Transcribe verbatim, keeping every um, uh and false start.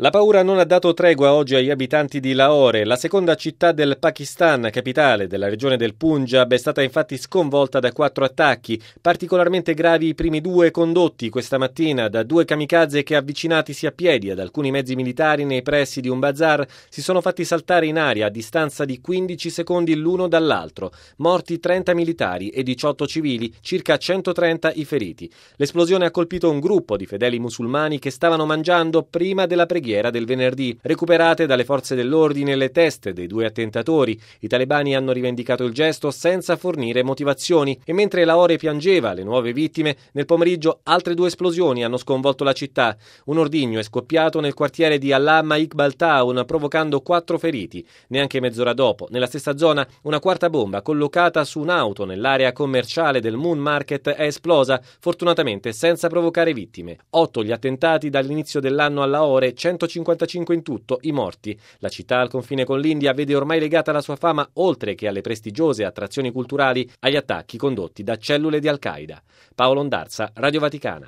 La paura non ha dato tregua oggi agli abitanti di Lahore. La seconda città del Pakistan, capitale della regione del Punjab, è stata infatti sconvolta da quattro attacchi. Particolarmente gravi i primi due, condotti questa mattina da due kamikaze che, avvicinatisi a piedi ad alcuni mezzi militari nei pressi di un bazar, si sono fatti saltare in aria a distanza di quindici secondi l'uno dall'altro. Morti trenta militari e diciotto civili, circa centotrenta i feriti. L'esplosione ha colpito un gruppo di fedeli musulmani che stavano mangiando prima della preghiera del venerdì. Recuperate dalle forze dell'ordine le teste dei due attentatori. I talebani hanno rivendicato il gesto senza fornire motivazioni e mentre Lahore piangeva le nuove vittime, nel pomeriggio altre due esplosioni hanno sconvolto la città. Un ordigno è scoppiato nel quartiere di Allama Iqbal Town provocando quattro feriti. Neanche mezz'ora dopo, nella stessa zona, una quarta bomba collocata su un'auto nell'area commerciale del Moon Market è esplosa, fortunatamente senza provocare vittime. Otto gli attentati dall'inizio dell'anno a Lahore, centocinquantacinque in tutto i morti. La città al confine con l'India vede ormai legata la sua fama, oltre che alle prestigiose attrazioni culturali, agli attacchi condotti da cellule di Al-Qaeda. Paolo Ondarza, Radio Vaticana.